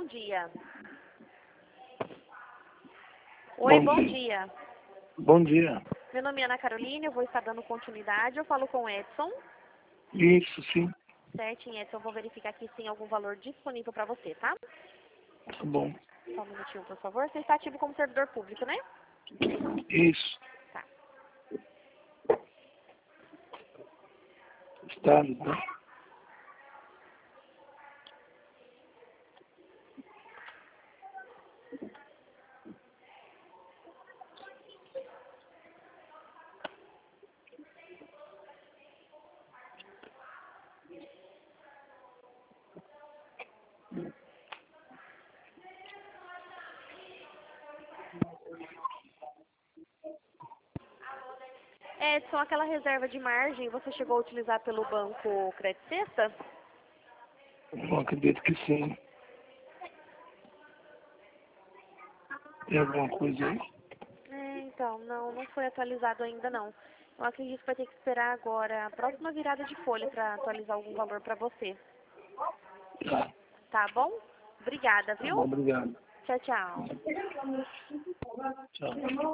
dia. Oi, bom dia. Bom dia. Meu nome é Ana Carolina, eu vou estar dando continuidade. Eu falo com o Edson. Isso, sim. Certinho, Edson. Eu vou verificar aqui se tem algum valor disponível para você, tá? Tá bom. Só um minutinho, por favor. Você está ativo como servidor público, né? Isso. Tá. Estado, tá? Edson, aquela reserva de margem, você chegou a utilizar pelo banco Credit Sexta? Eu acredito que sim. Tem alguma coisa aí? Então, não foi atualizado ainda não. Eu acredito que vai ter que esperar agora a próxima virada de folha para atualizar algum valor para você. Tá. Tá bom? Obrigada, Tá bom, viu? obrigado. Tchau, tchau. Tchau.